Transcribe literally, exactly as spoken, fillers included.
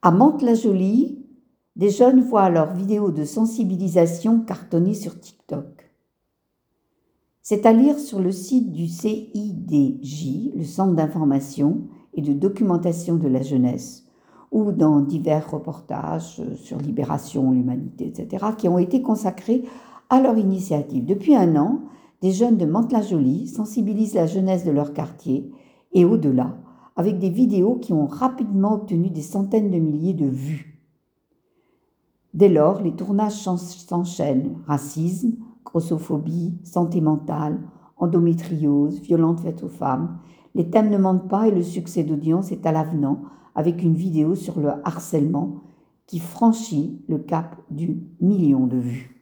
À Mantes-la-Jolie, des jeunes voient leurs vidéos de sensibilisation cartonnées sur TikTok. C'est à lire sur le site du C I D J, le Centre d'information et de documentation de la jeunesse, ou dans divers reportages sur Libération, l'Humanité, et cetera, qui ont été consacrés à leur initiative. Depuis un an, des jeunes de Mantes-la-Jolie sensibilisent la jeunesse de leur quartier et au-delà, avec des vidéos qui ont rapidement obtenu des centaines de milliers de vues. Dès lors, les tournages s'enchaînent. Racisme, grossophobie, santé mentale, endométriose, violences faites aux femmes. Les thèmes ne mentent pas et le succès d'audience est à l'avenant avec une vidéo sur le harcèlement qui franchit le cap du million de vues.